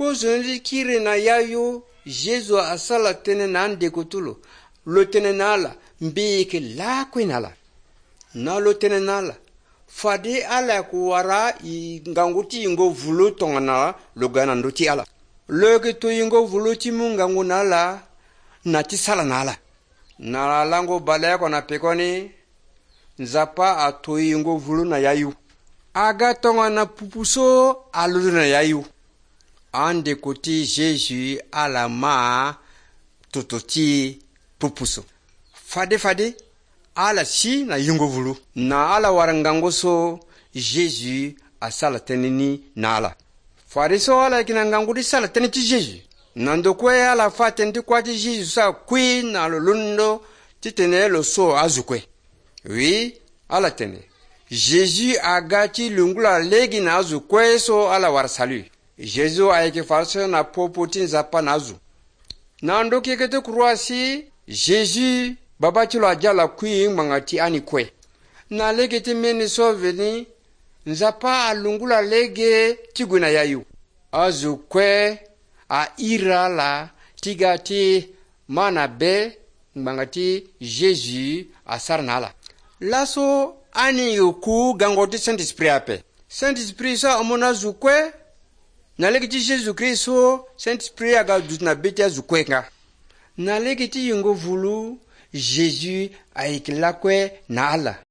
ko zonli kire na yayo Jesu asala tene na ndeko tulo lo tene nala mbeke la kwenala na lo tene nala fade ala kuwara nganguti ingo vulu tongana lo gana ndoti ala loke to ingo vulu timu ngangu nala nati sala nala na lango balaya kona pekoni nzapa atoyi ingo vulu na yayu aga tongana pupuso alu na yayu ande koti Jésus ala ma tototi pupuso fade ala si na yungo vulu na ala warangangoso Jésus asala tenini na ala fariso ala kinangangudi sala teniti Jésus nando kwe ala fatenti kwati Jésus sa kwi na lolundo titene lo so azukwe oui ala tene Jésus agati lungula legi na azukwe so ala war salut Jésus ayeke farso na popoti nzapa nazu nando kekete kruasi Jésus baba chilo ajala kwi mangati ani kwe na lege te meni so veni nzapa alungula lege tiguna yayu azu kwe a irala tigati mana be mangati Jésus asarnala laso ani yoku gangoti Saint-Esprit ape Saint-Esprit sa amona zukwe na lege ti Jésus Christ Saint-Esprit aga dutna beti azukwe nga na lege ti yungo vulu Jésus aikilakwe na ala